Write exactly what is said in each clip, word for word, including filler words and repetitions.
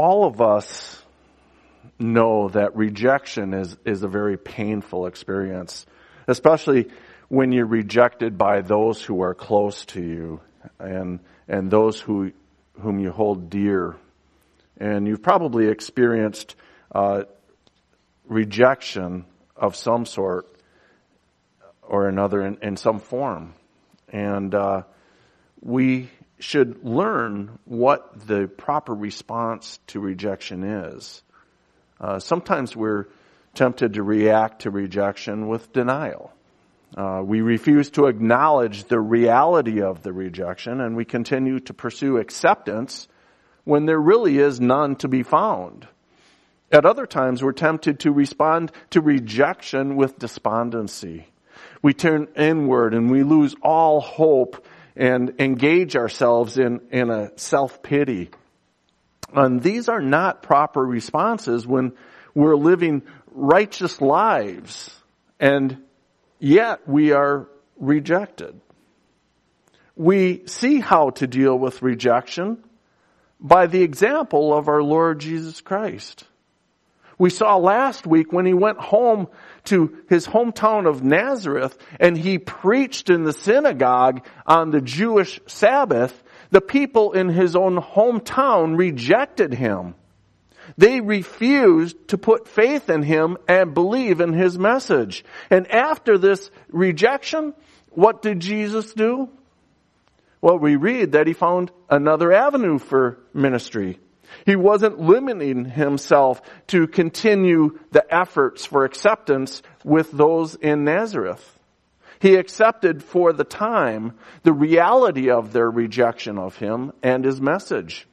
all of us know that rejection is, is a very painful experience, especially when you're rejected by those who are close to you and and those who whom you hold dear. And you've probably experienced uh, rejection of some sort or another in, in some form. And uh, we should learn what the proper response to rejection is. Uh, sometimes we're tempted to react to rejection with denial. Uh, we refuse to acknowledge the reality of the rejection, and we continue to pursue acceptance when there really is none to be found. At other times, we're tempted to respond to rejection with despondency. We turn inward and we lose all hope and engage ourselves in, in a self-pity. And these are not proper responses when we're living righteous lives, and yet we are rejected. We see how to deal with rejection by the example of our Lord Jesus Christ. We saw last week when he went home to his hometown of Nazareth and he preached in the synagogue on the Jewish Sabbath, the people in his own hometown rejected him. They refused to put faith in him and believe in his message. And after this rejection, what did Jesus do? Well, we read that he found another avenue for ministry. He wasn't limiting himself to continue the efforts for acceptance with those in Nazareth. He accepted for the time the reality of their rejection of him and his message.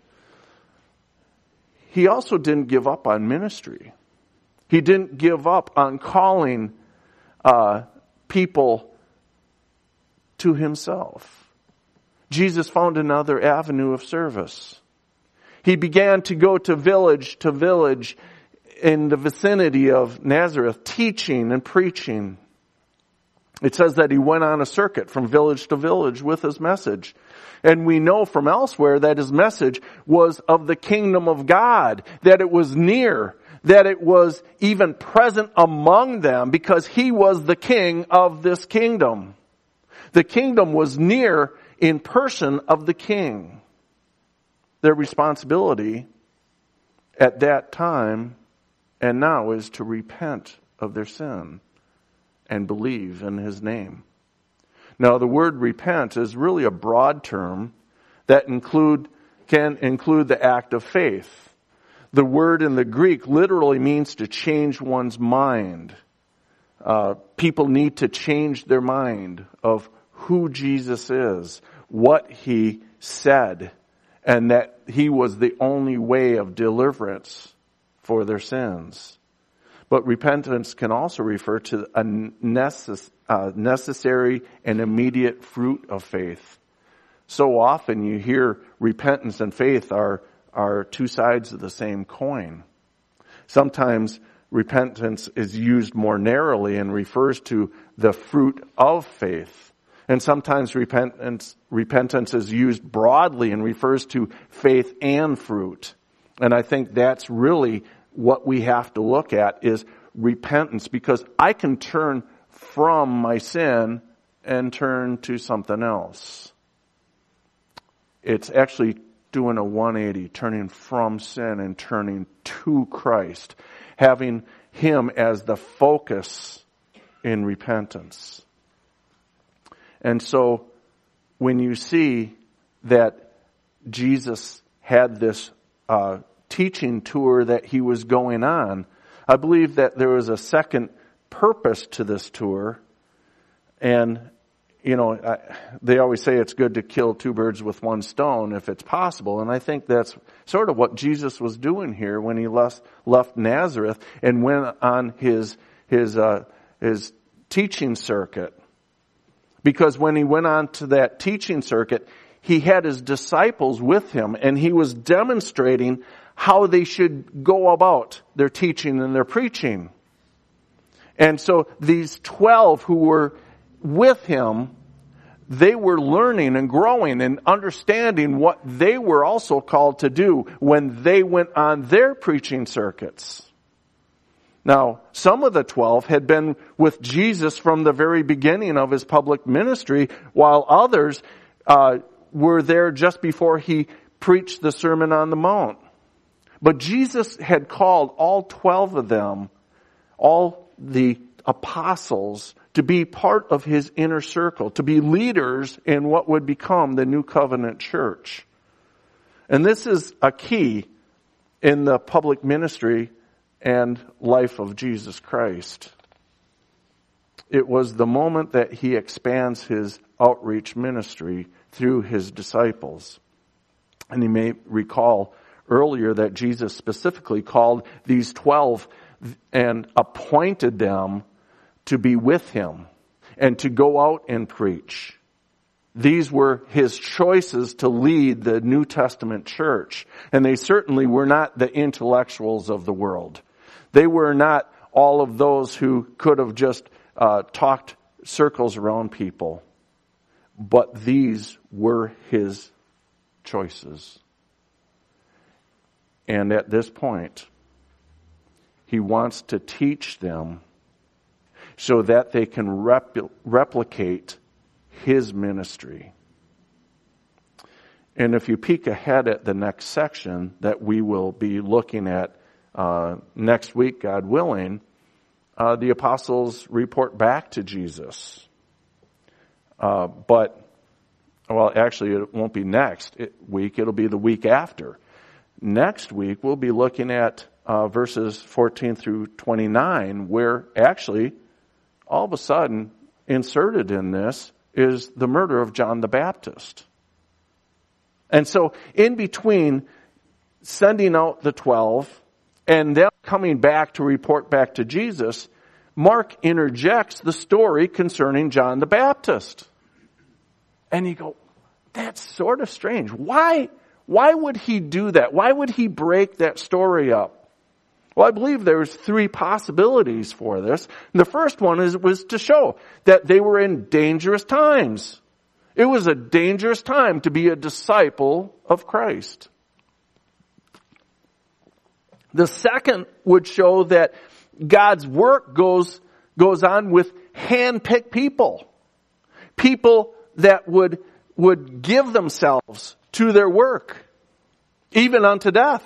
He also didn't give up on ministry. He didn't give up on calling uh, people to himself. Jesus found another avenue of service. He began to go to village to village in the vicinity of Nazareth, teaching and preaching. It says that he went on a circuit from village to village with his message. And we know from elsewhere that his message was of the kingdom of God, that it was near, that it was even present among them because he was the king of this kingdom. The kingdom was near in person of the king. Their responsibility at that time and now is to repent of their sin and believe in his name. Now, the word repent is really a broad term that include can include the act of faith. The word in the Greek literally means to change one's mind. Uh, people need to change their mind of who Jesus is, what he said, and that he was the only way of deliverance for their sins. But repentance can also refer to a necess- uh, necessary and immediate fruit of faith. So often you hear repentance and faith are, are two sides of the same coin. Sometimes repentance is used more narrowly and refers to the fruit of faith. And sometimes repentance, repentance is used broadly and refers to faith and fruit. And I think that's really what we have to look at is repentance, because I can turn from my sin and turn to something else. It's actually doing a one eighty, turning from sin and turning to Christ, having him as the focus in repentance. And so when you see that Jesus had this uh, teaching tour that he was going on, I believe that there was a second purpose to this tour. And, you know, I, they always say it's good to kill two birds with one stone if it's possible. And I think that's sort of what Jesus was doing here when he left, left Nazareth and went on his, his, uh, his teaching circuit. Because when he went on to that teaching circuit, he had his disciples with him and he was demonstrating how they should go about their teaching and their preaching. And so these twelve who were with him, they were learning and growing and understanding what they were also called to do when they went on their preaching circuits. Now, some of the twelve had been with Jesus from the very beginning of his public ministry, while others uh, were there just before he preached the Sermon on the Mount. But Jesus had called all twelve of them, all the apostles, to be part of his inner circle, to be leaders in what would become the New Covenant Church. And this is a key in the public ministry and life of Jesus Christ. It was the moment that he expands his outreach ministry through his disciples. And you may recall earlier that Jesus specifically called these twelve and appointed them to be with him and to go out and preach. These were his choices to lead the New Testament church. And they certainly were not the intellectuals of the world. They were not all of those who could have just uh, talked circles around people. But these were his choices. And at this point, he wants to teach them so that they can repl- replicate his ministry. And if you peek ahead at the next section that we will be looking at uh, next week, God willing, uh, the apostles report back to Jesus. Uh, but, well, actually, it won't be next week. It'll be the week after. Next week, we'll be looking at uh, verses fourteen through twenty-nine, where actually, all of a sudden, inserted in this is the murder of John the Baptist. And so, in between sending out the twelve and them coming back to report back to Jesus, Mark interjects the story concerning John the Baptist. And you go, that's sort of strange. Why? Why would he do that? Why would he break that story up? Well, I believe there's three possibilities for this. And the first one is was to show that they were in dangerous times. It was a dangerous time to be a disciple of Christ. The second would show that God's work goes, goes on with hand-picked people. People that would, would give themselves to their work, even unto death.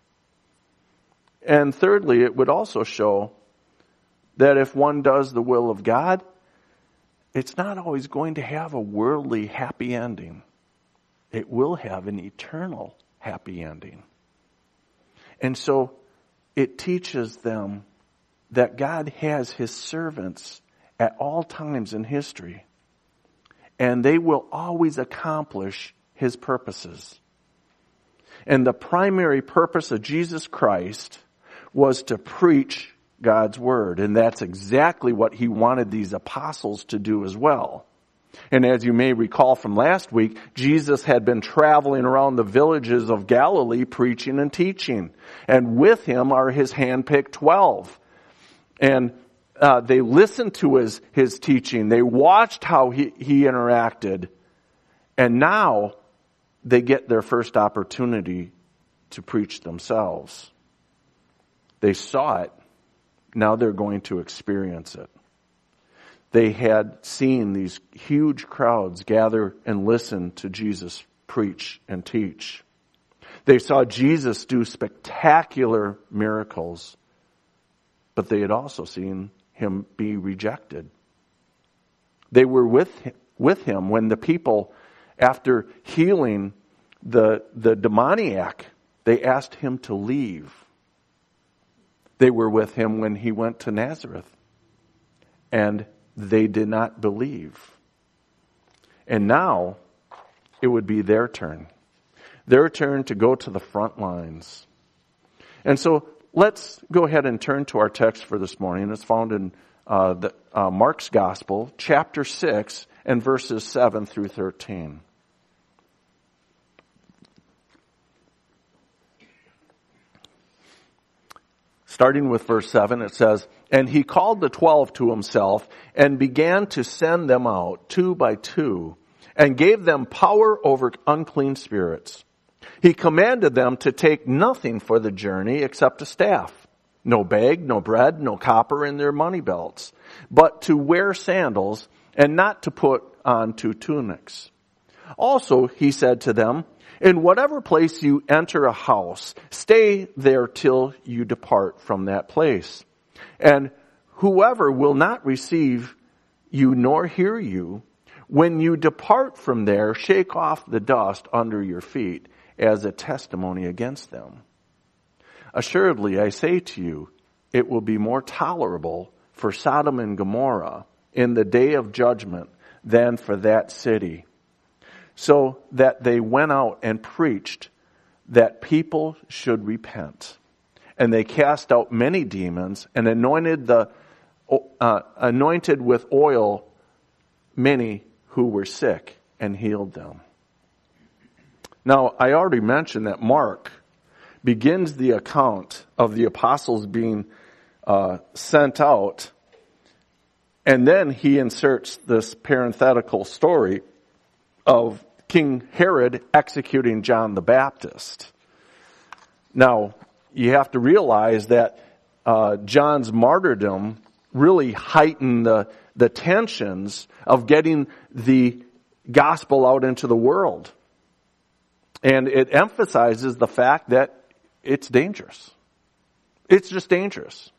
And thirdly, it would also show that if one does the will of God, it's not always going to have a worldly happy ending. It will have an eternal happy ending. And so it teaches them that God has his servants at all times in history, and they will always accomplish his purposes. And the primary purpose of Jesus Christ was to preach God's word. And that's exactly what he wanted these apostles to do as well. And as you may recall from last week, Jesus had been traveling around the villages of Galilee preaching and teaching. And with him are his handpicked twelve. And uh, they listened to his, his teaching. They watched how he, he interacted. And now they get their first opportunity to preach themselves. They saw it. Now they're going to experience it. They had seen these huge crowds gather and listen to Jesus preach and teach. They saw Jesus do spectacular miracles, but they had also seen him be rejected. They were with him, with him when the people, after healing the, the demoniac, they asked him to leave. They were with him when he went to Nazareth, and they did not believe. And now it would be their turn. Their turn to go to the front lines. And so let's go ahead and turn to our text for this morning. It's found in uh, the, uh, Mark's Gospel, chapter six, and verses seven through thirteen. Starting with verse seven, it says, "And he called the twelve to himself and began to send them out two by two and gave them power over unclean spirits. He commanded them to take nothing for the journey except a staff, no bag, no bread, no copper in their money belts, but to wear sandals and not to put on two tunics. Also, he said to them, in whatever place you enter a house, stay there till you depart from that place. And whoever will not receive you nor hear you, when you depart from there, shake off the dust under your feet as a testimony against them. Assuredly, I say to you, it will be more tolerable for Sodom and Gomorrah in the day of judgment than for that city. So that they went out and preached that people should repent. And they cast out many demons and anointed the uh, anointed with oil many who were sick and healed them. Now, I already mentioned that Mark begins the account of the apostles being uh, sent out, and then he inserts this parenthetical story of King Herod executing John the Baptist. Now, you have to realize that uh, John's martyrdom really heightened the, the tensions of getting the gospel out into the world. And it emphasizes the fact that it's dangerous. It's just dangerous.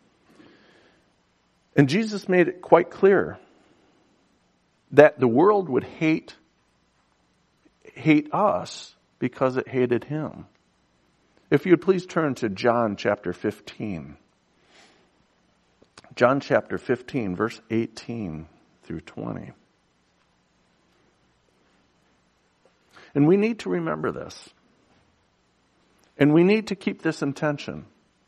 And Jesus made it quite clear that the world would hate hate us because it hated him. If you would please turn to John chapter fifteen. John chapter fifteen, verse eighteen through twenty. And we need to remember this. And we need to keep this in tension.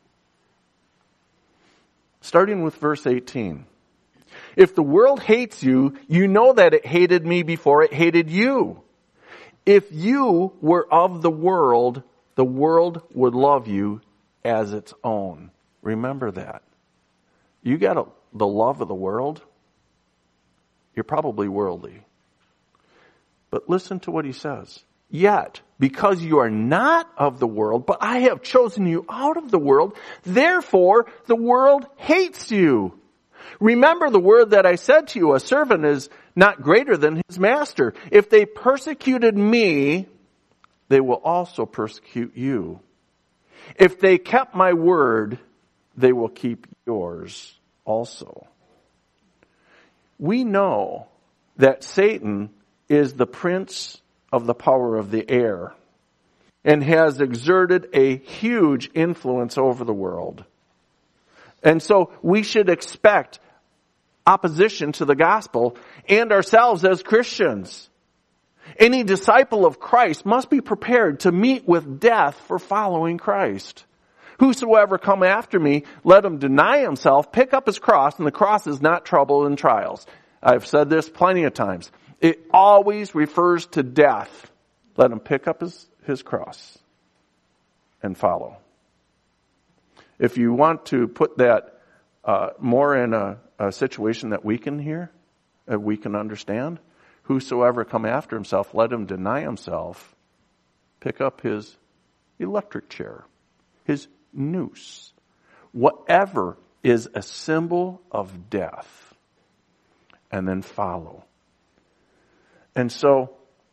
Starting with verse eighteen. If the world hates you, you know that it hated me before it hated you. If you were of the world, the world would love you as its own. Remember that. You got a, the love of the world, you're probably worldly. But listen to what he says. Yet, because you are not of the world, but I have chosen you out of the world, therefore the world hates you. Remember the word that I said to you, a servant is not greater than his master. If they persecuted me, they will also persecute you. If they kept my word, they will keep yours also. We know that Satan is the prince of the power of the air and has exerted a huge influence over the world. And so we should expect opposition to the gospel and ourselves as Christians. Any disciple of Christ must be prepared to meet with death for following Christ. Whosoever come after me, let him deny himself, pick up his cross, and the cross is not trouble and trials. I've said this plenty of times. It always refers to death. Let him pick up his, his cross and follow. If you want to put that uh, more in a, a situation that we can hear, that we can understand, whosoever come after himself, let him deny himself, pick up his electric chair, his noose, whatever is a symbol of death, and then follow. And so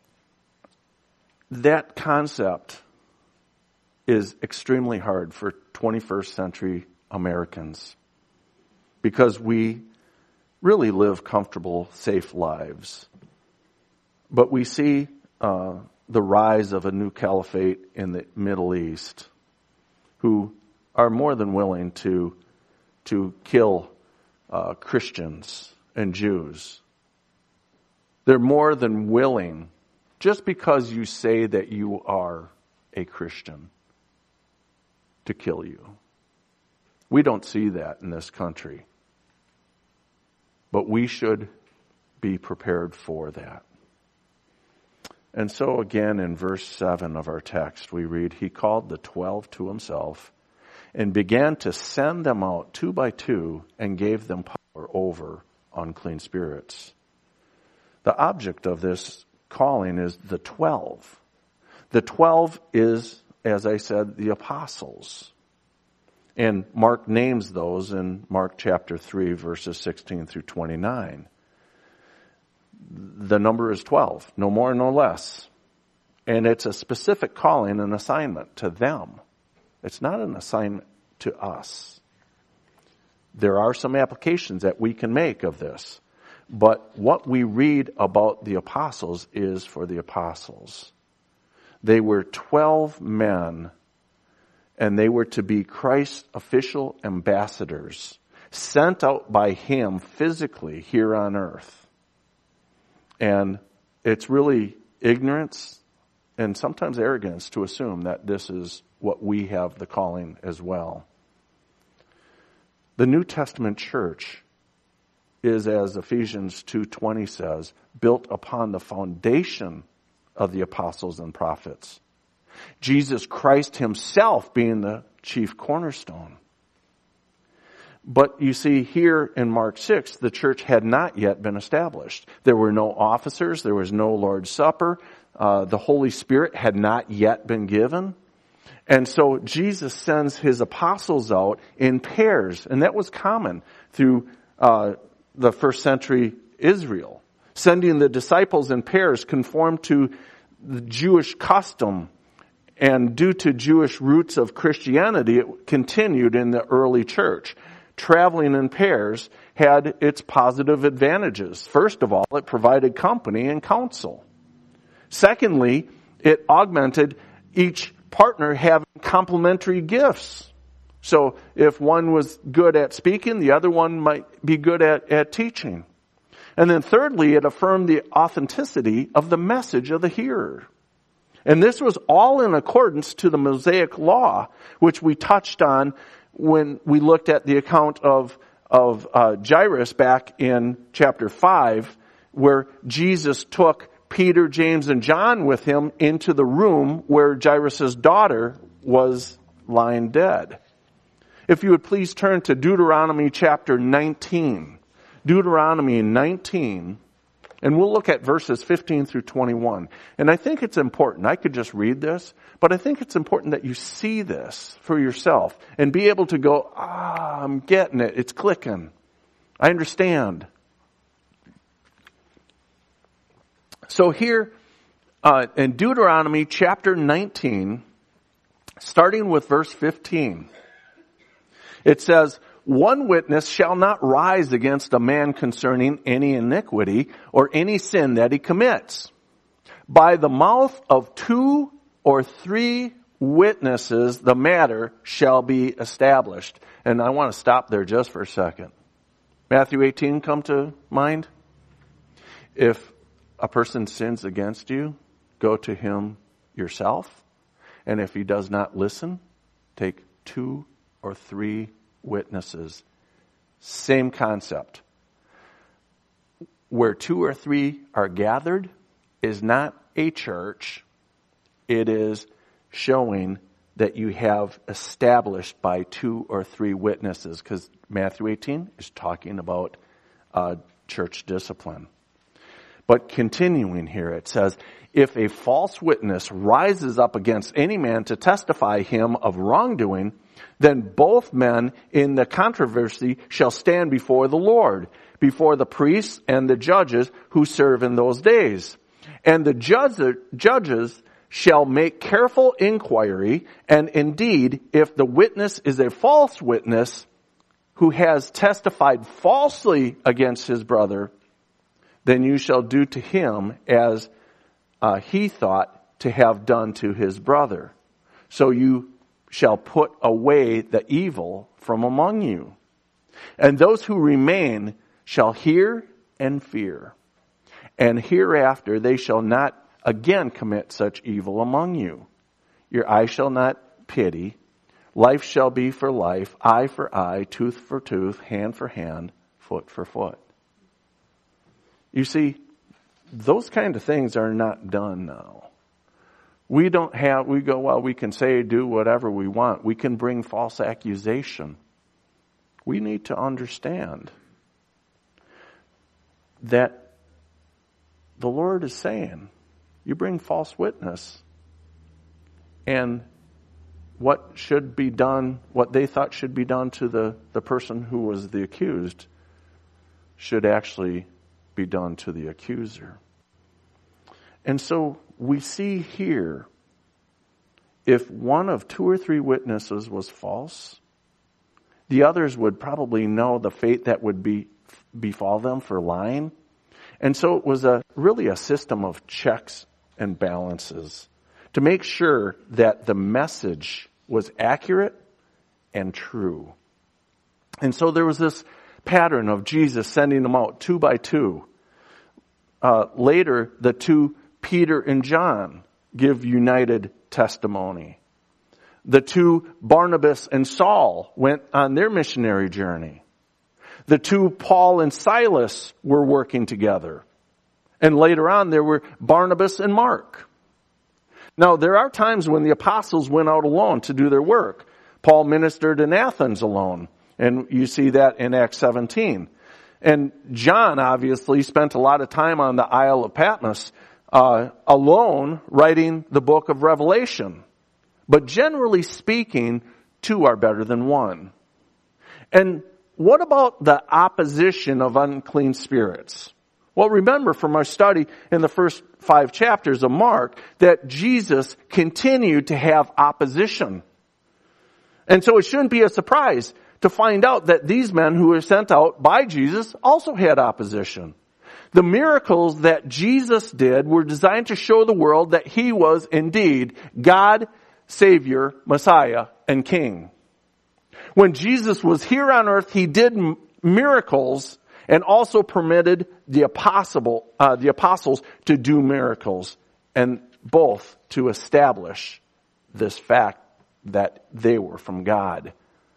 that concept is extremely hard for twenty-first century Americans because we really live comfortable, safe lives. But we see uh, the rise of a new caliphate in the Middle East who are more than willing to, to kill uh, Christians and Jews. They're more than willing, just because you say that you are a Christian, to kill you. We don't see that in this country. But we should be prepared for that. And so again in verse seven of our text we read, he called the twelve to himself and began to send them out two by two and gave them power over unclean spirits. The object of this calling is the twelve. The twelve is, as I said, the apostles. And Mark names those in Mark chapter three, verses sixteen through twenty-nine. The number is twelve, no more, no less. And it's a specific calling and assignment to them. It's not an assignment to us. There are some applications that we can make of this. But what we read about the apostles is for the apostles. They were twelve men, and they were to be Christ's official ambassadors, sent out by him physically here on earth. And it's really ignorance and sometimes arrogance to assume that this is what we have the calling as well. The New Testament church is, as Ephesians two twenty says, built upon the foundation of the apostles and prophets. Jesus Christ himself being the chief cornerstone. But you see, here in Mark six, the church had not yet been established. There were no officers. There was no Lord's Supper. Uh, the Holy Spirit had not yet been given. And so Jesus sends his apostles out in pairs. And that was common through uh, the first century Israel. Sending the disciples in pairs conformed to the Jewish custom. And due to Jewish roots of Christianity, it continued in the early church. Traveling in pairs had its positive advantages. First of all, it provided company and counsel. Secondly, it augmented each partner having complementary gifts. So if one was good at speaking, the other one might be good at, at teaching. And then thirdly, it affirmed the authenticity of the message of the hearer. And this was all in accordance to the Mosaic law, which we touched on when we looked at the account of, of uh, Jairus back in chapter five, where Jesus took Peter, James, and John with him into the room where Jairus' daughter was lying dead. If you would please turn to Deuteronomy chapter nineteen. Deuteronomy nineteen, and we'll look at verses fifteen through twenty-one. And I think it's important. I could just read this, but I think it's important that you see this for yourself and be able to go, ah, I'm getting it. It's clicking. I understand. So here uh, in Deuteronomy chapter nineteen, starting with verse fifteen, it says, one witness shall not rise against a man concerning any iniquity or any sin that he commits. By the mouth of two or three witnesses, the matter shall be established. And I want to stop there just for a second. Matthew eighteen come to mind? If a person sins against you, go to him yourself. And if he does not listen, take two or three witnesses. Same concept. Where two or three are gathered is not a church. It is showing that you have established by two or three witnesses, because Matthew eighteen is talking about uh, church discipline. But continuing here, it says, if a false witness rises up against any man to testify him of wrongdoing, then both men in the controversy shall stand before the Lord, before the priests and the judges who serve in those days. And the judge, judges shall make careful inquiry, and indeed, if the witness is a false witness who has testified falsely against his brother, then you shall do to him as uh, he thought to have done to his brother. So you shall put away the evil from among you. And those who remain shall hear and fear. And hereafter they shall not again commit such evil among you. Your eye shall not pity. Life shall be for life, eye for eye, tooth for tooth, hand for hand, foot for foot. You see, those kind of things are not done now. We don't have, we go, well, we can say, do whatever we want. We can bring false accusation. We need to understand that the Lord is saying you bring false witness. And what should be done, what they thought should be done to the, the person who was the accused, should actually be done to the accuser. And so we see here, if one of two or three witnesses was false, the others would probably know the fate that would be befall them for lying. And so it was a really a system of checks and balances to make sure that the message was accurate and true. And so there was this pattern of Jesus sending them out two by two. Uh, later, the two, Peter and John, give united testimony. The two, Barnabas and Saul, went on their missionary journey. The two, Paul and Silas, were working together. And later on, there were Barnabas and Mark. Now, there are times when the apostles went out alone to do their work. Paul ministered in Athens alone. And you see that in Acts seventeen. And John obviously spent a lot of time on the Isle of Patmos uh, alone writing the book of Revelation. But generally speaking, two are better than one. And what about the opposition of unclean spirits? Well, remember from our study in the first five chapters of Mark that Jesus continued to have opposition. And so it shouldn't be a surprise to find out that these men who were sent out by Jesus also had opposition. The miracles that Jesus did were designed to show the world that he was indeed God, Savior, Messiah, and King. When Jesus was here on earth, he did miracles and also permitted the apostle, uh, the apostles to do miracles, and both to establish this fact that they were from God.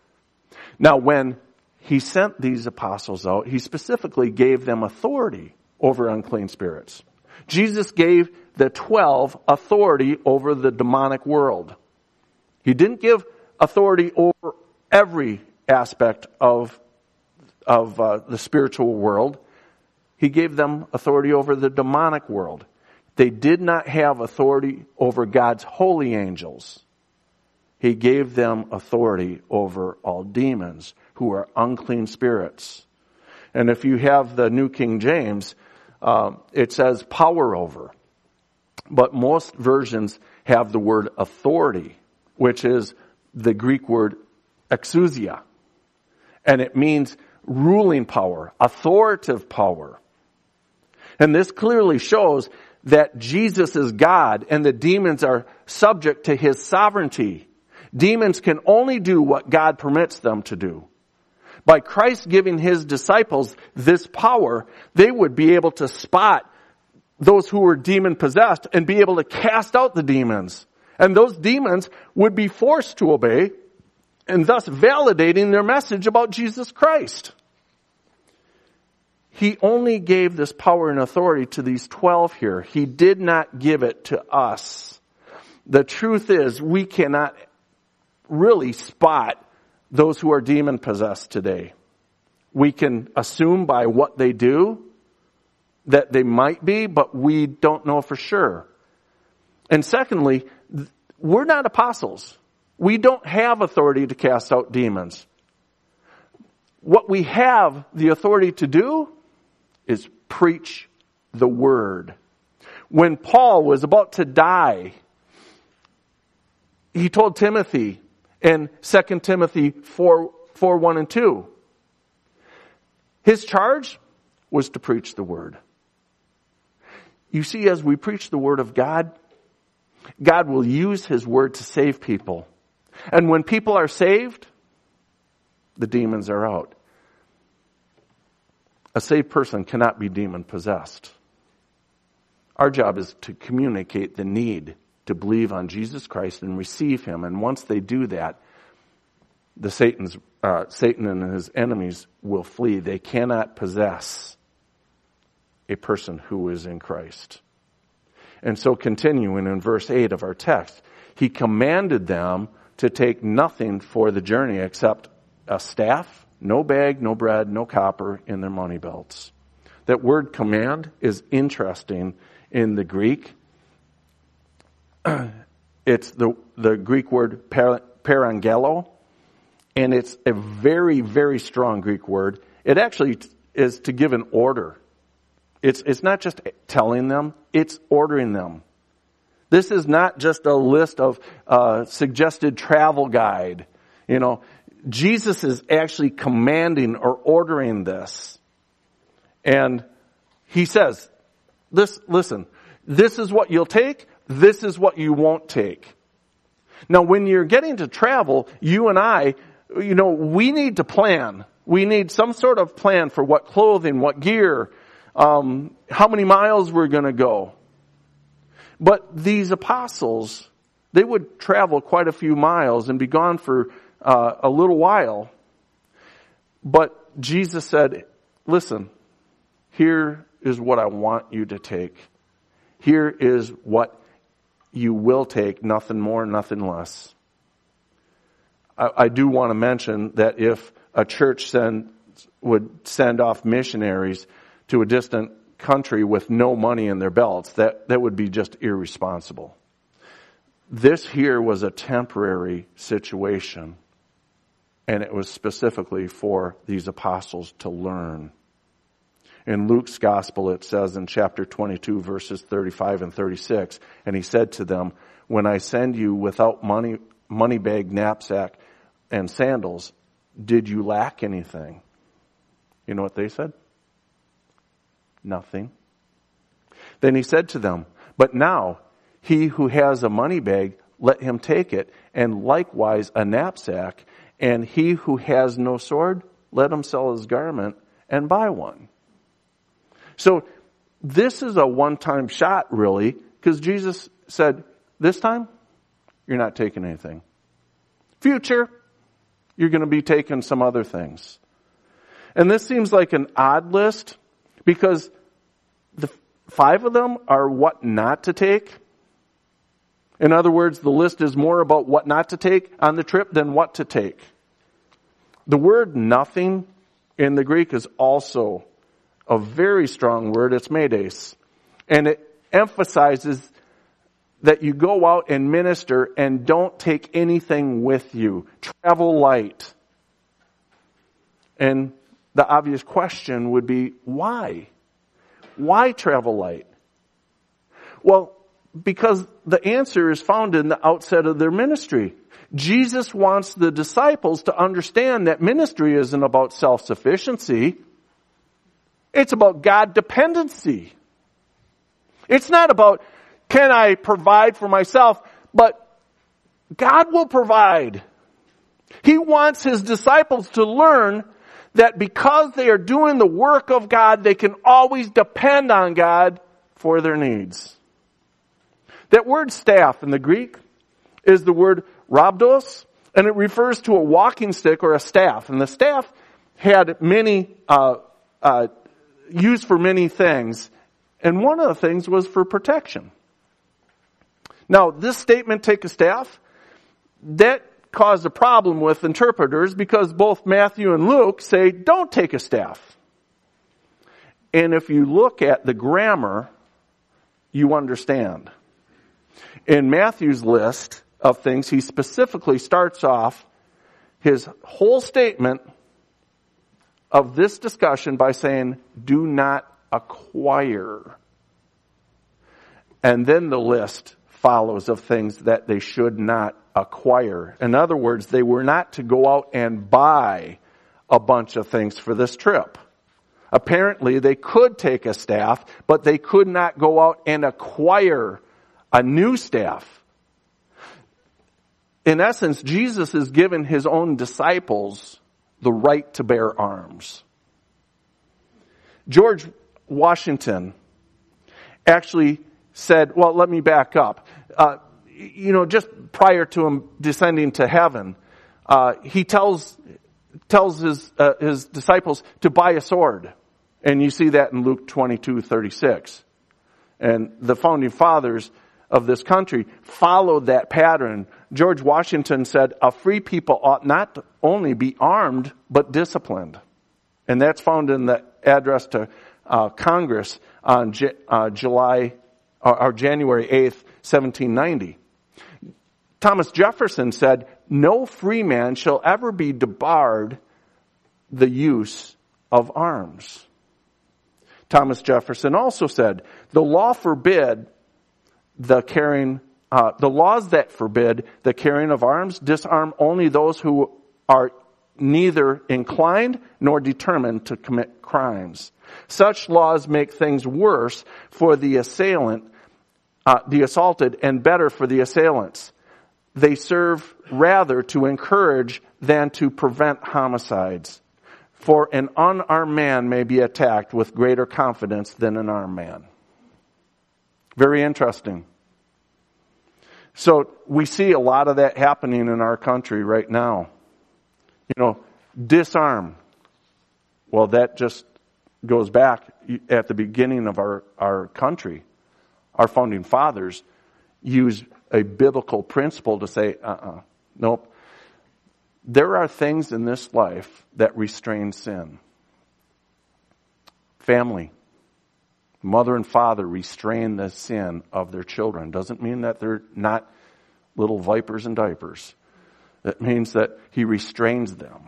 Now, when he sent these apostles out, he specifically gave them authority over unclean spirits. Jesus gave the twelve authority over the demonic world. He didn't give authority over every aspect of, of uh, the spiritual world. He gave them authority over the demonic world. They did not have authority over God's holy angels. He gave them authority over all demons who are unclean spirits. And if you have the New King James, um, it says power over. But most versions have the word authority, which is the Greek word exousia. And it means ruling power, authoritative power. And this clearly shows that Jesus is God and the demons are subject to his sovereignty. Demons can only do what God permits them to do. By Christ giving his disciples this power, they would be able to spot those who were demon-possessed and be able to cast out the demons. And those demons would be forced to obey, and thus validating their message about Jesus Christ. He only gave this power and authority to these twelve here. He did not give it to us. The truth is, we cannot really spot those who are demon-possessed today. We can assume by what they do that they might be, but we don't know for sure. And secondly, we're not apostles. We don't have authority to cast out demons. What we have the authority to do is preach the word. When Paul was about to die, he told Timothy in Second Timothy four, four, one and two, his charge was to preach the word. You see, as we preach the word of God, God will use his word to save people. And when people are saved, the demons are out. A saved person cannot be demon-possessed. Our job is to communicate the need to believe on Jesus Christ and receive him. And once they do that, the Satan's, uh, Satan and his enemies will flee. They cannot possess a person who is in Christ. And so continuing in verse eight of our text, he commanded them to take nothing for the journey except a staff, no bag, no bread, no copper in their money belts. That word command is interesting in the Greek it's the, the Greek word per, parangelo, and it's a very, very strong Greek word. It actually is to give an order. It's, it's not just telling them, it's ordering them. This is not just a list of uh, suggested travel guide. You know, Jesus is actually commanding or ordering this. And he says, this, listen, this is what you'll take, this is what you won't take. Now, when you're getting to travel, you and I, you know, we need to plan. We need some sort of plan for what clothing, what gear, um, how many miles we're going to go. But these apostles, they would travel quite a few miles and be gone for uh, a little while. But Jesus said, listen, here is what I want you to take. Here is what you will take, nothing more, nothing less. I, I do want to mention that if a church send, would send off missionaries to a distant country with no money in their belts, that, that would be just irresponsible. This here was a temporary situation, and it was specifically for these apostles to learn. In Luke's gospel, it says in chapter twenty-two, verses thirty-five and thirty-six, and he said to them, when I send you without money, money bag, knapsack, and sandals, did you lack anything? You know what they said? Nothing. Then he said to them, but now he who has a money bag, let him take it, and likewise a knapsack, and he who has no sword, let him sell his garment and buy one. So this is a one-time shot, really, because Jesus said, this time, you're not taking anything. Future, you're going to be taking some other things. And this seems like an odd list, because the five of them are what not to take. In other words, the list is more about what not to take on the trip than what to take. The word nothing in the Greek is also a very strong word. It's medes. And it emphasizes that you go out and minister and don't take anything with you. Travel light. And the obvious question would be, why? Why travel light? Well, because the answer is found in the outset of their ministry. Jesus wants the disciples to understand that ministry isn't about self-sufficiency. It's about God dependency. It's not about, can I provide for myself? But God will provide. He wants his disciples to learn that because they are doing the work of God, they can always depend on God for their needs. That word staff in the Greek is the word rhabdos, and it refers to a walking stick or a staff. And the staff had many, uh, uh, used for many things, and one of the things was for protection. Now, this statement, take a staff, that caused a problem with interpreters because both Matthew and Luke say, don't take a staff. And if you look at the grammar, you understand. In Matthew's list of things, he specifically starts off his whole statement of this discussion by saying, do not acquire. And then the list follows of things that they should not acquire. In other words, they were not to go out and buy a bunch of things for this trip. Apparently, they could take a staff, but they could not go out and acquire a new staff. In essence, Jesus has given his own disciples the right to bear arms. George Washington actually said, well, let me back up. Uh, you know, just prior to him descending to heaven, uh, he tells tells his uh, his disciples to buy a sword. And you see that in Luke twenty-two thirty-six. And the founding fathers of this country followed that pattern. George Washington said, a free people ought not to only be armed, but disciplined. And that's found in the address to uh, Congress on J- uh, July or, or January eighth, seventeen ninety. Thomas Jefferson said, "No free man shall ever be debarred the use of arms." Thomas Jefferson also said, "The law forbid the carrying, uh, the laws that forbid the carrying of arms disarm only those who are neither inclined nor determined to commit crimes. Such laws make things worse for the assailant, uh, the assaulted, and better for the assailants. They serve rather to encourage than to prevent homicides. For an unarmed man may be attacked with greater confidence than an armed man." Very interesting. So we see a lot of that happening in our country right now. You know, disarm. Well, that just goes back at the beginning of our, our country. Our founding fathers used a biblical principle to say, uh-uh, nope. There are things in this life that restrain sin. Family. Mother and father restrain the sin of their children. Doesn't mean that they're not little vipers in diapers. It means that he restrains them.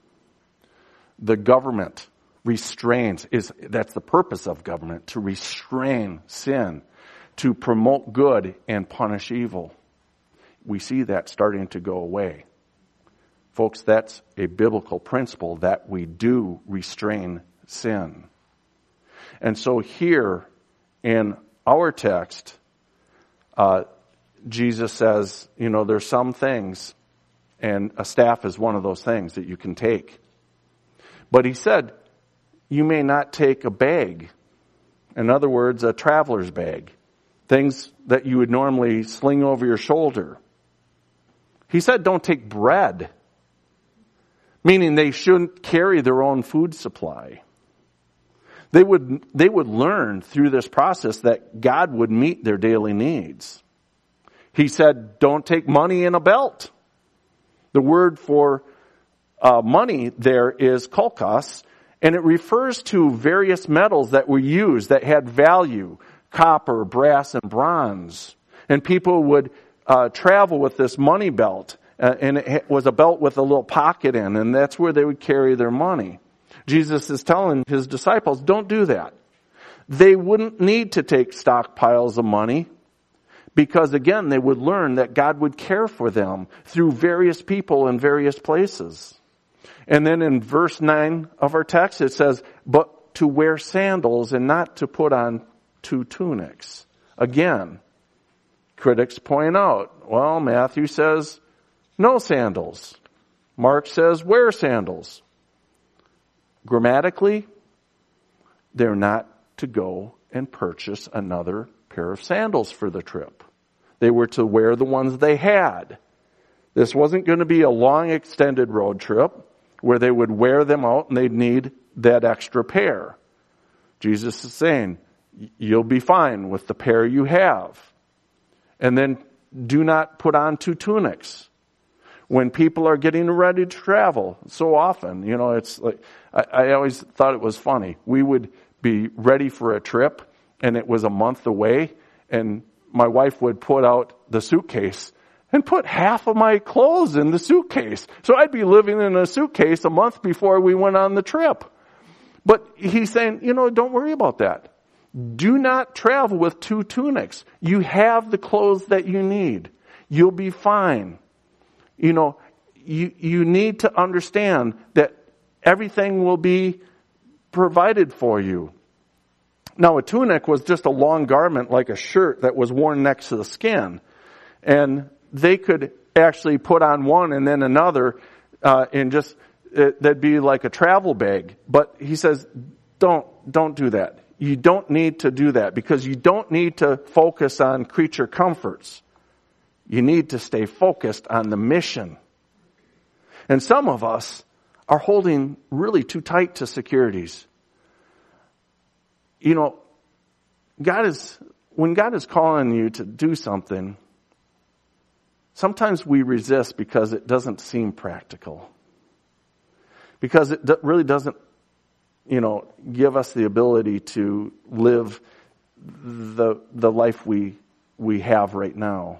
The government restrains, is that's the purpose of government, to restrain sin, to promote good and punish evil. We see that starting to go away. Folks, that's a biblical principle that we do restrain sin. And so here in our text, uh, Jesus says, you know, there's some things, and a staff is one of those things that you can take. But he said, you may not take a bag. In other words, a traveler's bag. Things that you would normally sling over your shoulder. He said, don't take bread. Meaning they shouldn't carry their own food supply. They would, they would learn through this process that God would meet their daily needs. He said, don't take money in a belt. The word for uh, money there is kolkos, and it refers to various metals that were used that had value, copper, brass, and bronze. And people would uh, travel with this money belt, uh, and it was a belt with a little pocket in, and that's where they would carry their money. Jesus is telling his disciples, don't do that. They wouldn't need to take stockpiles of money because, again, they would learn that God would care for them through various people in various places. And then in verse nine of our text, it says, but to wear sandals and not to put on two tunics. Again, critics point out, well, Matthew says, no sandals. Mark says, wear sandals. Grammatically, they're not to go and purchase another pair of sandals for the trip. They were to wear the ones they had. This wasn't going to be a long extended road trip where they would wear them out and they'd need that extra pair. Jesus is saying, you'll be fine with the pair you have. And then do not put on two tunics. When people are getting ready to travel, so often, you know, it's like, I, I always thought it was funny. We would be ready for a trip, and it was a month away, and my wife would put out the suitcase and put half of my clothes in the suitcase. So I'd be living in a suitcase a month before we went on the trip. But he's saying, you know, don't worry about that. Do not travel with two tunics. You have the clothes that you need. You'll be fine. You know, you, you need to understand that everything will be provided for you. Now, a tunic was just a long garment like a shirt that was worn next to the skin. And they could actually put on one and then another uh, and just, it, that'd be like a travel bag. But he says, don't, don't do that. You don't need to do that because you don't need to focus on creature comforts. You need to stay focused on the mission. And some of us are holding really too tight to securities. You know, God is, when God is calling you to do something, sometimes we resist because it doesn't seem practical. Because it really doesn't, you know, give us the ability to live the the life we we have right now.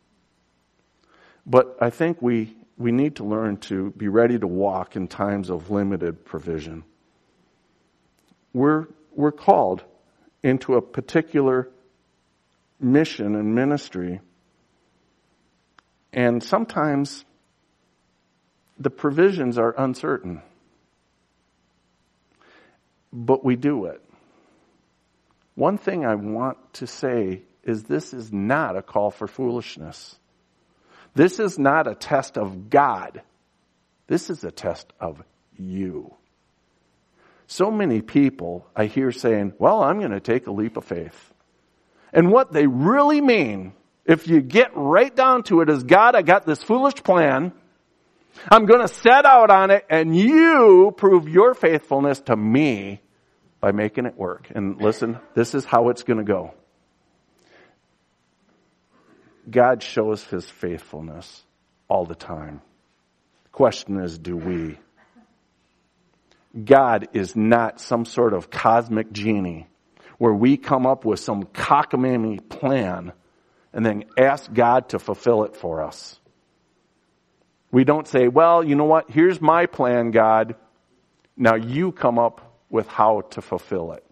But I think we, we need to learn to be ready to walk in times of limited provision. We're, we're called into a particular mission and ministry, and sometimes the provisions are uncertain. But we do it. One thing I want to say is this is not a call for foolishness. This is not a test of God. This is a test of you. So many people I hear saying, well, I'm going to take a leap of faith. And what they really mean, if you get right down to it, is, God, I got this foolish plan. I'm going to set out on it, and you prove your faithfulness to me by making it work. And listen, this is how it's going to go. God shows his faithfulness all the time. The question is, do we? God is not some sort of cosmic genie where we come up with some cockamamie plan and then ask God to fulfill it for us. We don't say, well, you know what? Here's my plan, God. Now you come up with how to fulfill it.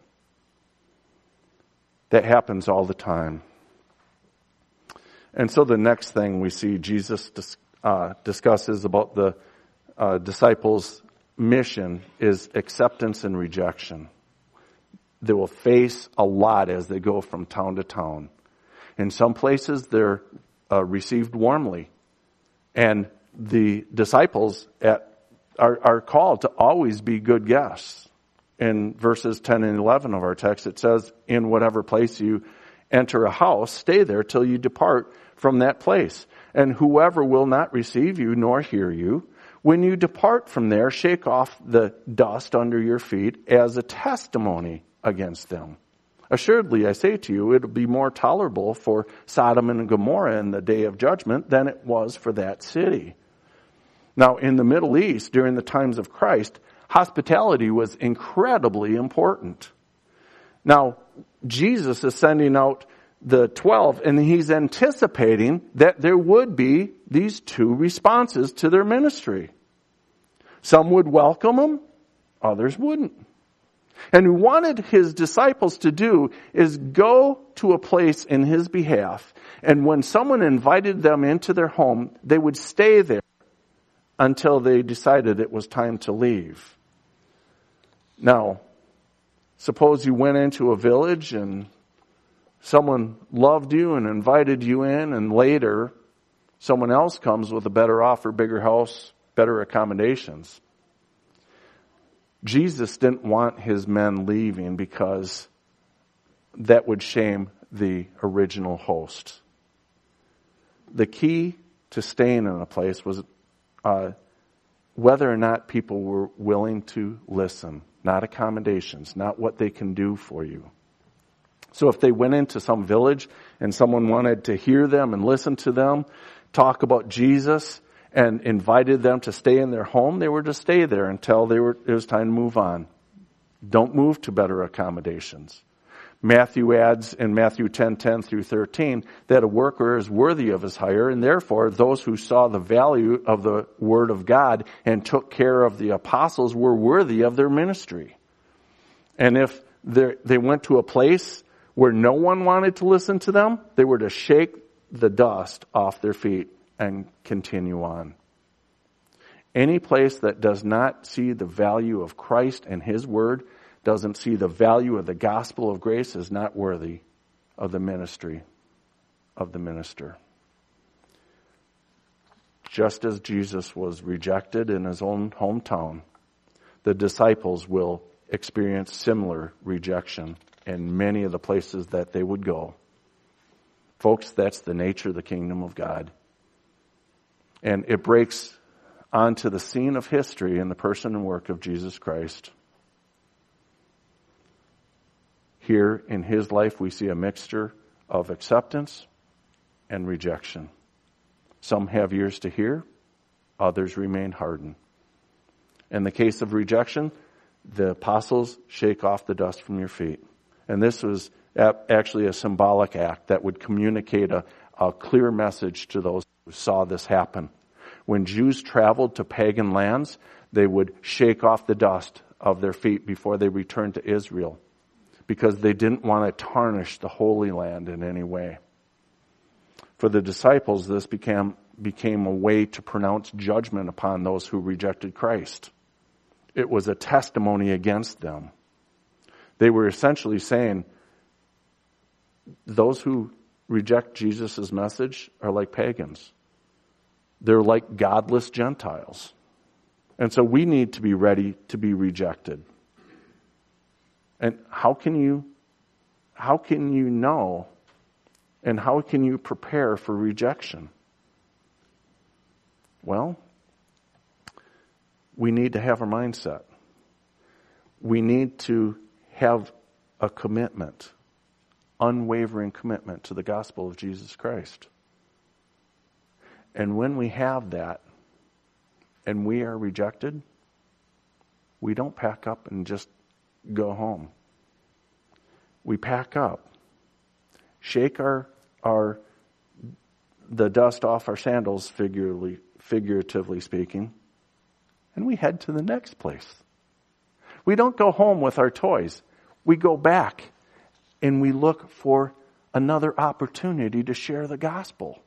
That happens all the time. And so the next thing we see Jesus dis- uh, discusses about the uh, disciples' mission is acceptance and rejection. They will face a lot as they go from town to town. In some places, they're uh, received warmly. And the disciples at, are, are called to always be good guests. In verses ten and eleven of our text, it says, in whatever place you enter a house, stay there till you depart from that place. And whoever will not receive you nor hear you, when you depart from there, shake off the dust under your feet as a testimony against them. Assuredly, I say to you, it will be more tolerable for Sodom and Gomorrah in the day of judgment than it was for that city. Now, in the Middle East, during the times of Christ, hospitality was incredibly important. Now, Jesus is sending out the twelve, and he's anticipating that there would be these two responses to their ministry. Some would welcome him, others wouldn't. And what he wanted his disciples to do is go to a place in his behalf, and when someone invited them into their home, they would stay there until they decided it was time to leave. Now, suppose you went into a village and someone loved you and invited you in, and later someone else comes with a better offer, bigger house, better accommodations. Jesus didn't want his men leaving because that would shame the original host. The key to staying in a place was uh, whether or not people were willing to listen, not accommodations, not what they can do for you. So if they went into some village and someone wanted to hear them and listen to them, talk about Jesus, and invited them to stay in their home, they were to stay there until they were, it was time to move on. Don't move to better accommodations. Matthew adds in Matthew ten, ten through thirteen that a worker is worthy of his hire, and therefore those who saw the value of the word of God and took care of the apostles were worthy of their ministry. And if they went to a place where no one wanted to listen to them, they were to shake the dust off their feet and continue on. Any place that does not see the value of Christ and his word, doesn't see the value of the gospel of grace, is not worthy of the ministry of the minister. Just as Jesus was rejected in his own hometown, the disciples will experience similar rejection in many of the places that they would go. Folks, that's the nature of the kingdom of God. And it breaks onto the scene of history in the person and work of Jesus Christ. Here in his life, we see a mixture of acceptance and rejection. Some have ears to hear, others remain hardened. In the case of rejection, the apostles shake off the dust from your feet. And this was actually a symbolic act that would communicate a, a clear message to those who saw this happen. When Jews traveled to pagan lands, they would shake off the dust of their feet before they returned to Israel, because they didn't want to tarnish the Holy Land in any way. For the disciples, this became, became a way to pronounce judgment upon those who rejected Christ. It was a testimony against them. They were essentially saying, those who reject Jesus' message are like pagans. They're like godless Gentiles. And so we need to be ready to be rejected. And how can you, how can you know and how can you prepare for rejection? Well, we need to have a mindset. We need to have a commitment, unwavering commitment to the gospel of Jesus Christ. And when we have that, and we are rejected, we don't pack up and just go home. We pack up, shake our our the dust off our sandals, figuratively, figuratively speaking, and we head to the next place. We don't go home with our toys. We go back and we look for another opportunity to share the gospel.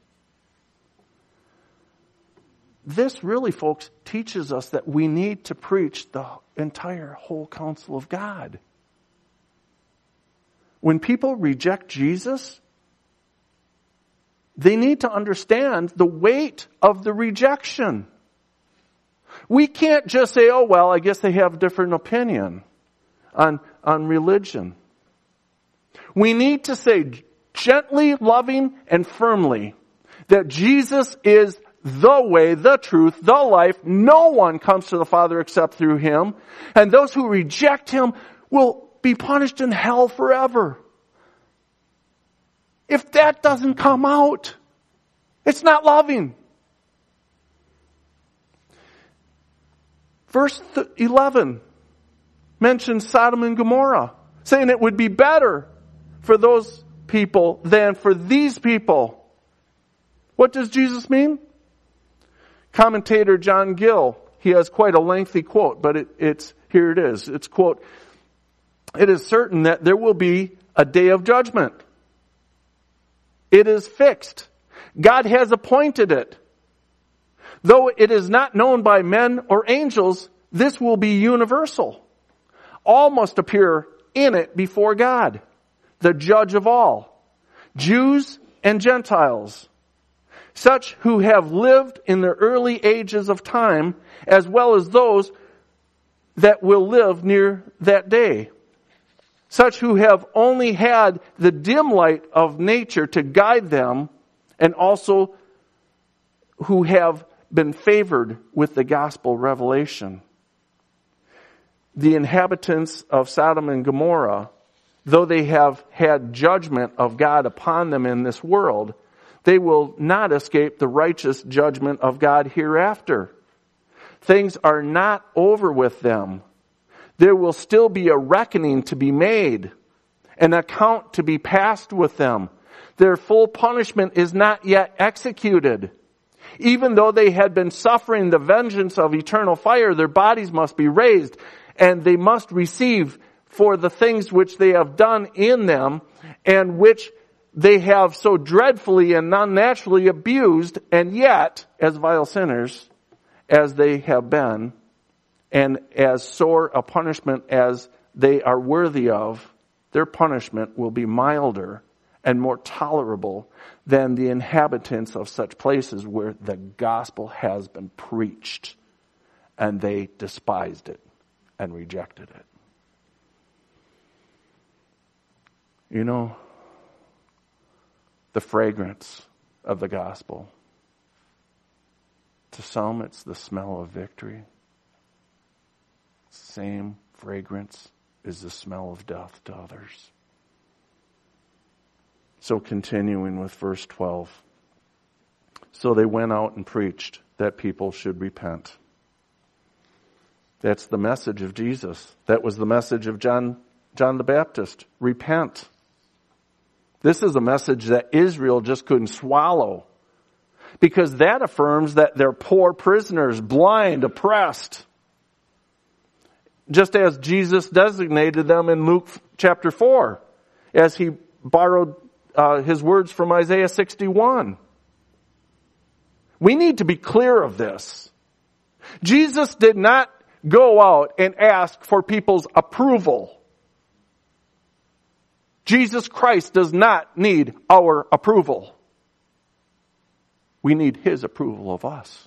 This really, folks, teaches us that we need to preach the entire whole counsel of God. When people reject Jesus, they need to understand the weight of the rejection. We can't just say, oh, well, I guess they have a different opinion on, on religion. We need to say gently, loving, and firmly that Jesus is the way, the truth, the life. No one comes to the Father except through Him. And those who reject Him will be punished in hell forever. If that doesn't come out, it's not loving. Verse eleven mentions Sodom and Gomorrah, saying it would be better for those people than for these people. What does Jesus mean? Commentator John Gill, he has quite a lengthy quote, but it, it's here it is. It's quote, "It is certain that there will be a day of judgment. It is fixed. God has appointed it. Though it is not known by men or angels, this will be universal. All must appear in it before God, the judge of all, Jews and Gentiles, such who have lived in the early ages of time, as well as those that will live near that day. Such who have only had the dim light of nature to guide them, and also who have been favored with the gospel revelation. The inhabitants of Sodom and Gomorrah, though they have had judgment of God upon them in this world, they will not escape the righteous judgment of God hereafter. Things are not over with them. There will still be a reckoning to be made, an account to be passed with them. Their full punishment is not yet executed. Even though they had been suffering the vengeance of eternal fire, their bodies must be raised, and they must receive for the things which they have done in them, and which they have so dreadfully and unnaturally abused, and yet, as vile sinners as they have been, and as sore a punishment as they are worthy of, their punishment will be milder and more tolerable than the inhabitants of such places where the gospel has been preached and they despised it and rejected it. You know, the fragrance of the gospel. To some, it's the smell of victory. Same fragrance is the smell of death to others. So continuing with verse twelve. So they went out and preached that people should repent. That's the message of Jesus. That was the message of John, John the Baptist. Repent. This is a message that Israel just couldn't swallow, because that affirms that they're poor prisoners, blind, oppressed, just as Jesus designated them in Luke chapter four, as he borrowed uh, his words from Isaiah sixty-one. We need to be clear of this. Jesus did not go out and ask for people's approval. Jesus Christ does not need our approval. We need His approval of us.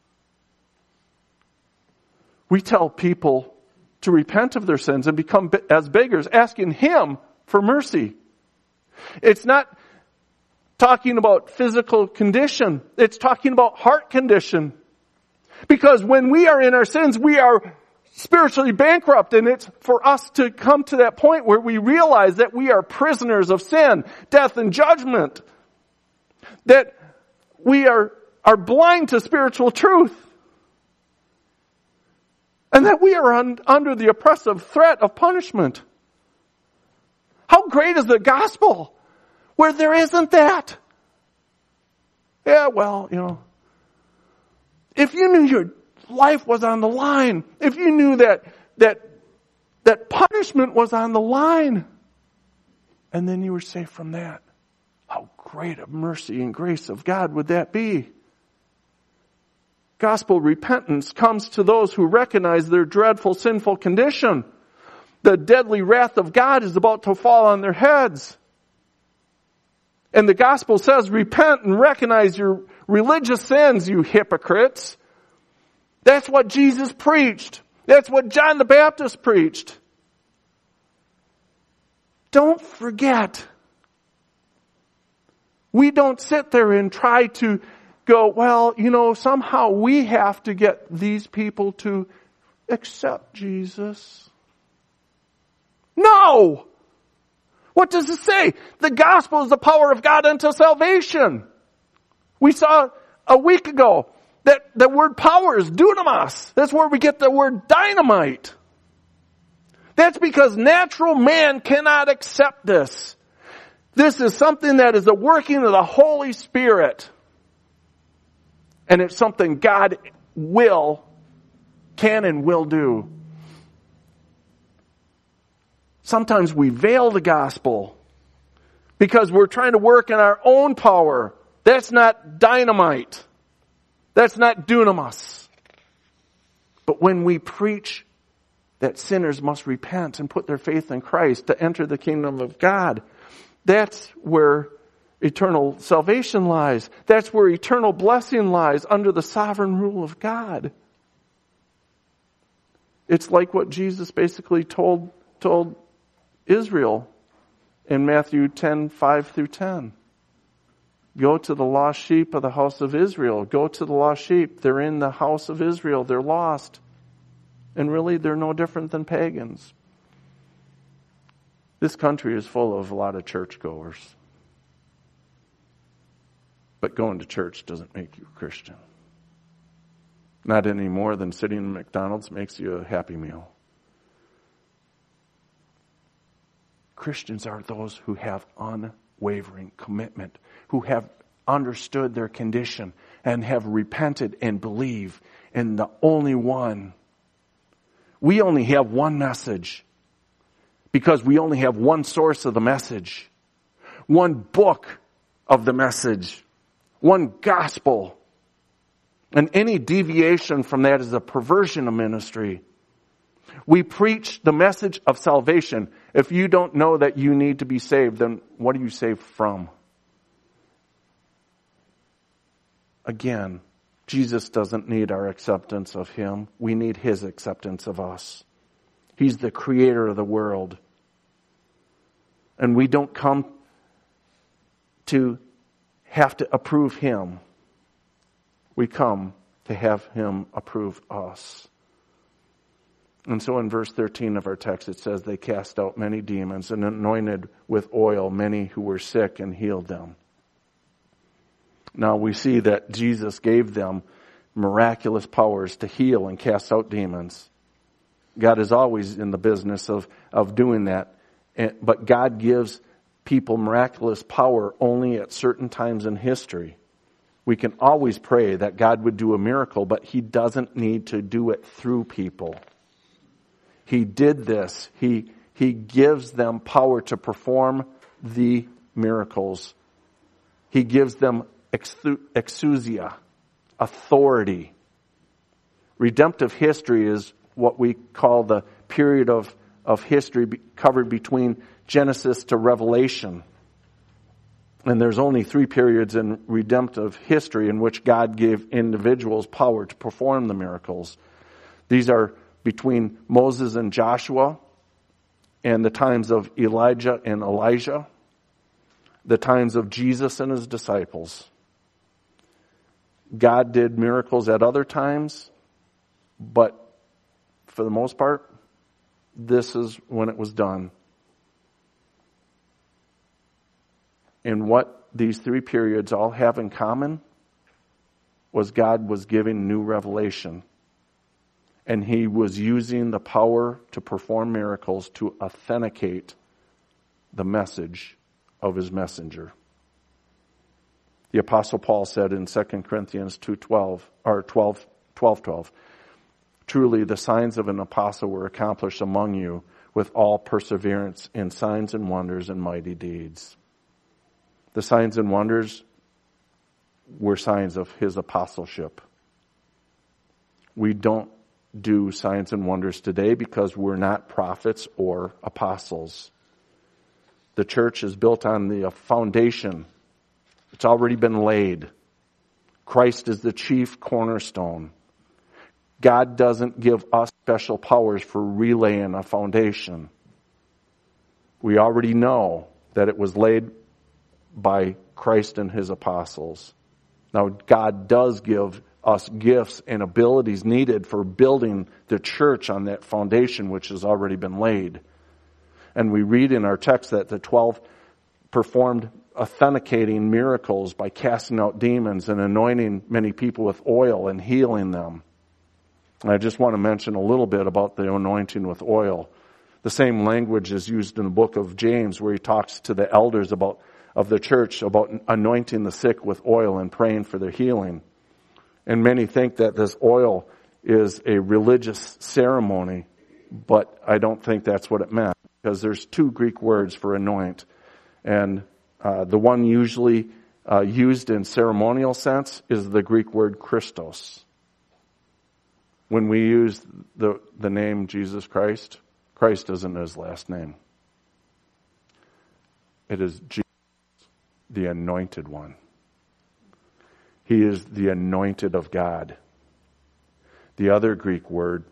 We tell people to repent of their sins and become as beggars, asking Him for mercy. It's not talking about physical condition. It's talking about heart condition. Because when we are in our sins, we are spiritually bankrupt, and it's for us to come to that point where we realize that we are prisoners of sin, death, and judgment. That we are, are blind to spiritual truth. And that we are un, under the oppressive threat of punishment. How great is the gospel where there isn't that? Yeah, well, you know, if you knew your life was on the line, if you knew that that that punishment was on the line, and then you were safe from that, how great a mercy and grace of God would that be? Gospel repentance comes to those who recognize their dreadful sinful condition. The deadly wrath of God is about to fall on their heads. And the gospel says, repent and recognize your religious sins, you hypocrites. That's what Jesus preached. That's what John the Baptist preached. Don't forget. We don't sit there and try to go, well, you know, somehow we have to get these people to accept Jesus. No! What does it say? The gospel is the power of God unto salvation. We saw a week ago that the word power is dunamis. That's where we get the word dynamite. That's because natural man cannot accept this. This is something that is a working of the Holy Spirit. And it's something God will, can and will do. Sometimes we veil the gospel because we're trying to work in our own power. That's not dynamite. That's not dunamis. But when we preach that sinners must repent and put their faith in Christ to enter the kingdom of God, that's where eternal salvation lies. That's where eternal blessing lies, under the sovereign rule of God. It's like what Jesus basically told told Israel in Matthew ten, five through ten. Go to the lost sheep of the house of Israel. Go to the lost sheep. They're in the house of Israel. They're lost. And really, they're no different than pagans. This country is full of a lot of churchgoers. But going to church doesn't make you a Christian. Not any more than sitting in McDonald's makes you a Happy Meal. Christians are those who have unwavering commitment, who have understood their condition and have repented and believe in the only one. We only have one message because we only have one source of the message, one book of the message, one gospel. And any deviation from that is a perversion of ministry. We preach the message of salvation. If you don't know that you need to be saved, then what are you saved from? Again, Jesus doesn't need our acceptance of Him. We need His acceptance of us. He's the creator of the world. And we don't come to have to approve Him. We come to have Him approve us. And so in verse thirteen of our text it says, they cast out many demons and anointed with oil many who were sick and healed them. Now we see that Jesus gave them miraculous powers to heal and cast out demons. God is always in the business of, of doing that. But God gives people miraculous power only at certain times in history. We can always pray that God would do a miracle, but He doesn't need to do it through people. He did this. He, he gives them power to perform the miracles. He gives them exousia, authority. Redemptive history is what we call the period of, of history covered between Genesis to Revelation. And there's only three periods in redemptive history in which God gave individuals power to perform the miracles. These are between Moses and Joshua, and the times of Elijah and Elijah, the times of Jesus and His disciples. God did miracles at other times, but for the most part, this is when it was done. And what these three periods all have in common was God was giving new revelation. And He was using the power to perform miracles to authenticate the message of His messenger. The Apostle Paul said in Second Corinthians two twelve, or twelve twelve, truly the signs of an apostle were accomplished among you with all perseverance in signs and wonders and mighty deeds. The signs and wonders were signs of His apostleship. We don't do signs and wonders today because we're not prophets or apostles. The church is built on the foundation. It's already been laid. Christ is the chief cornerstone. God doesn't give us special powers for relaying a foundation. We already know that it was laid by Christ and His apostles. Now, God does give us gifts and abilities needed for building the church on that foundation which has already been laid. And we read in our text that the twelve performed authenticating miracles by casting out demons and anointing many people with oil and healing them. And I just want to mention a little bit about the anointing with oil. The same language is used in the book of James where he talks to the elders about of the church about anointing the sick with oil and praying for their healing. And many think that this oil is a religious ceremony, but I don't think that's what it meant, because there's two Greek words for anoint. And uh, the one usually uh, used in ceremonial sense is the Greek word Christos. When we use the, the name Jesus Christ, Christ isn't His last name. It is Jesus, the Anointed One. He is the anointed of God. The other Greek word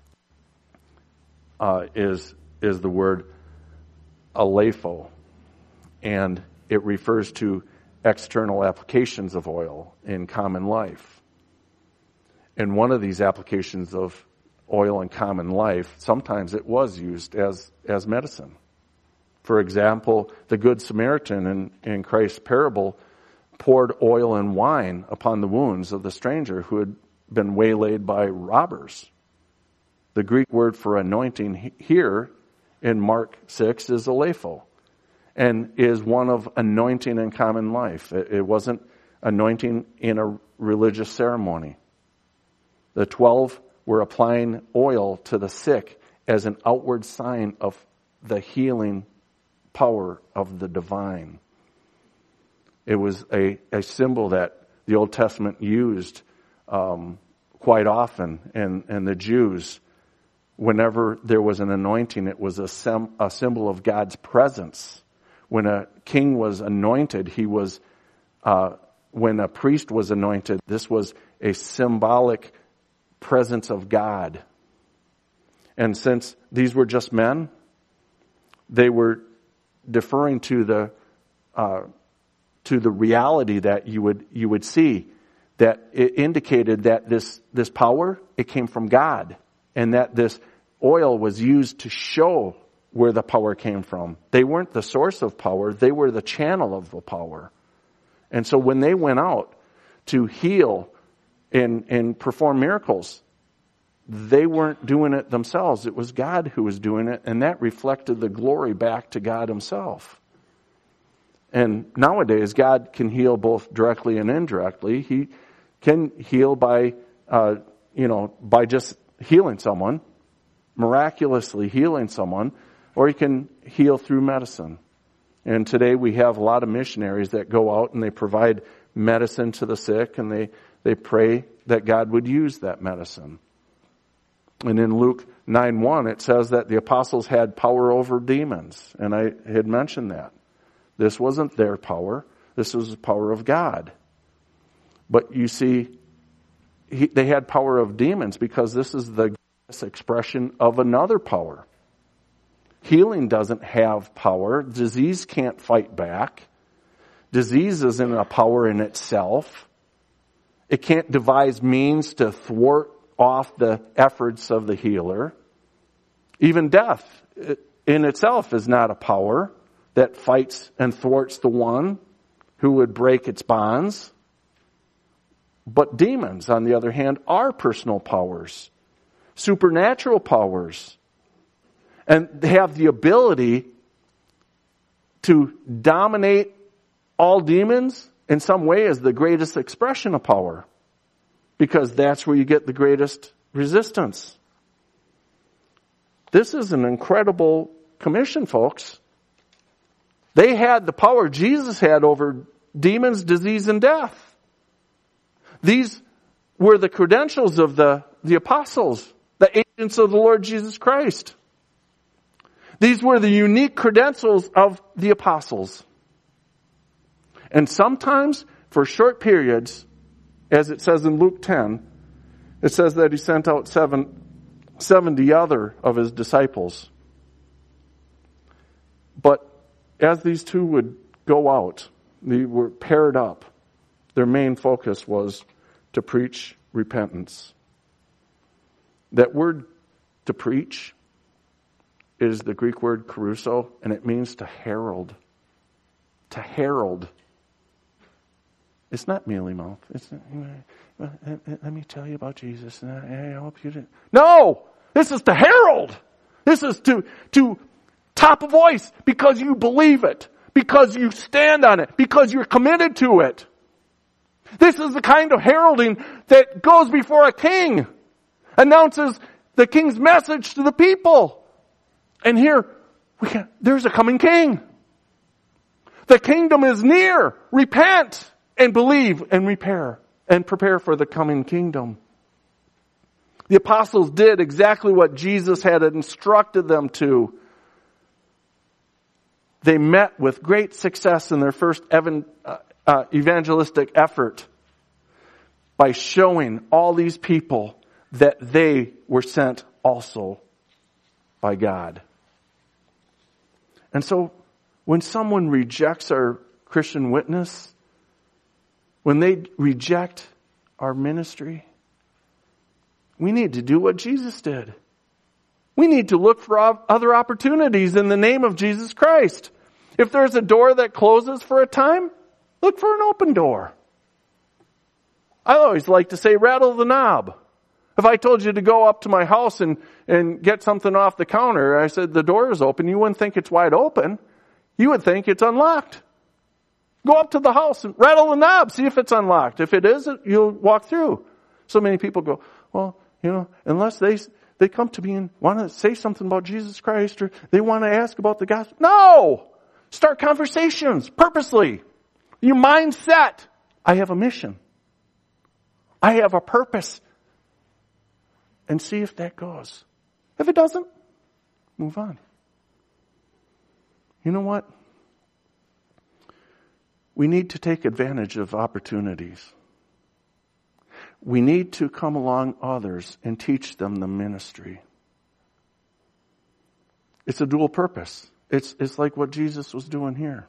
uh, is is the word aleipho, and it refers to external applications of oil in common life. And one of these applications of oil in common life, sometimes it was used as as medicine. For example, the Good Samaritan in, in Christ's parable poured oil and wine upon the wounds of the stranger who had been waylaid by robbers. The Greek word for anointing here in Mark six is aleipho, and is one of anointing in common life. It, it wasn't anointing in a religious ceremony. The twelve were applying oil to the sick as an outward sign of the healing power of the divine. It was a, a symbol that the Old Testament used um, quite often, and, and the Jews, whenever there was an anointing, it was a, sem- a symbol of God's presence. When a king was anointed, he was, uh, when a priest was anointed, this was a symbolic presence of God. And since these were just men, they were deferring to the uh, to the reality that you would you would see, that it indicated that this this power, it came from God, and that this oil was used to show where the power came from. They weren't the source of power, they were the channel of the power. And so when they went out to heal and and perform miracles, they weren't doing it themselves. It was God who was doing it, and that reflected the glory back to God Himself. And nowadays, God can heal both directly and indirectly. He can heal by, uh, you know, by just healing someone, miraculously healing someone, or He can heal through medicine. And today we have a lot of missionaries that go out and they provide medicine to the sick, and they, they pray that God would use that medicine. And in Luke nine one, it says that the apostles had power over demons. And I had mentioned that. This wasn't their power. This was the power of God. But you see, he, they had power of demons because this is the expression of another power. Healing doesn't have power. Disease can't fight back. Disease isn't a power in itself. It can't devise means to thwart off the efforts of the healer. Even death in itself is not a power that fights and thwarts the one who would break its bonds. But demons, on the other hand, are personal powers, supernatural powers, and they have the ability to dominate all demons in some way as the greatest expression of power, because that's where you get the greatest resistance. This is an incredible commission, folks. They had the power Jesus had over demons, disease, and death. These were the credentials of the, the apostles, the agents of the Lord Jesus Christ. These were the unique credentials of the apostles. And sometimes, for short periods, as it says in Luke ten, it says that He sent out seven, seventy other of His disciples. But as these two would go out, they were paired up. Their main focus was to preach repentance. That word to preach is the Greek word kerusso, and it means to herald. To herald. It's not mealy mouth. It's not, let me tell you about Jesus, and I, I hope you didn't. No! This is to herald. This is to, to top a voice because you believe it, because you stand on it, because you're committed to it. This is the kind of heralding that goes before a king, announces the king's message to the people. And here, we can, there's a coming king. The kingdom is near. Repent and believe and repair and prepare for the coming kingdom. The apostles did exactly what Jesus had instructed them to. They met with great success in their first evan, uh, uh, evangelistic effort by showing all these people that they were sent also by God. And so when someone rejects our Christian witness, when they reject our ministry, we need to do what Jesus did. We need to look for other opportunities in the name of Jesus Christ. If there's a door that closes for a time, look for an open door. I always like to say, rattle the knob. If I told you to go up to my house and, and get something off the counter, I said the door is open, you wouldn't think it's wide open. You would think it's unlocked. Go up to the house and rattle the knob, see if it's unlocked. If it is, you'll walk through. So many people go, well, you know, unless they they come to me and want to say something about Jesus Christ, or they want to ask about the gospel. No! Start conversations purposely. Your mindset. I have a mission. I have a purpose. And see if that goes. If it doesn't, move on. You know what? We need to take advantage of opportunities. We need to come along others and teach them the ministry. It's a dual purpose. It's, it's like what Jesus was doing here.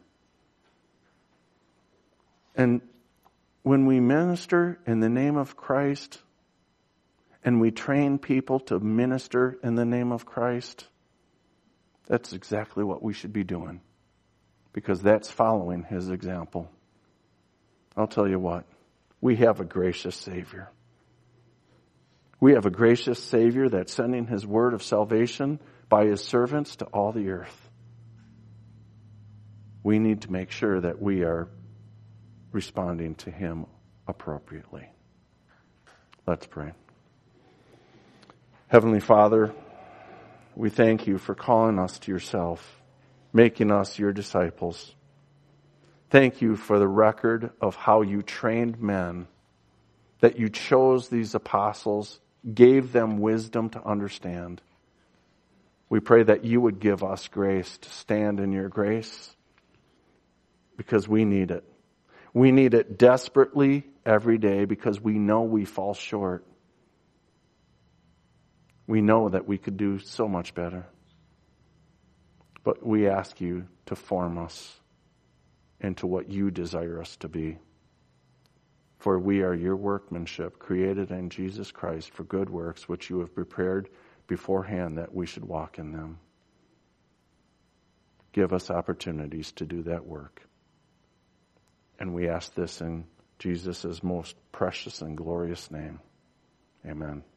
And when we minister in the name of Christ, and we train people to minister in the name of Christ, that's exactly what we should be doing. Because that's following His example. I'll tell you what. We have a gracious Savior. We have a gracious Savior that's sending His word of salvation by His servants to all the earth. we need to make sure that we are responding to Him appropriately. Let's pray. Heavenly Father, we thank You for calling us to Yourself, making us Your disciples. Thank You for the record of how You trained men, that You chose these apostles, gave them wisdom to understand. We pray that You would give us grace to stand in Your grace, because we need it. We need it desperately every day because we know we fall short. We know that we could do so much better. But we ask You to form us into what You desire us to be. For we are Your workmanship, created in Jesus Christ for good works, which You have prepared beforehand that we should walk in them. Give us opportunities to do that work. And we ask this in Jesus' most precious and glorious name. Amen.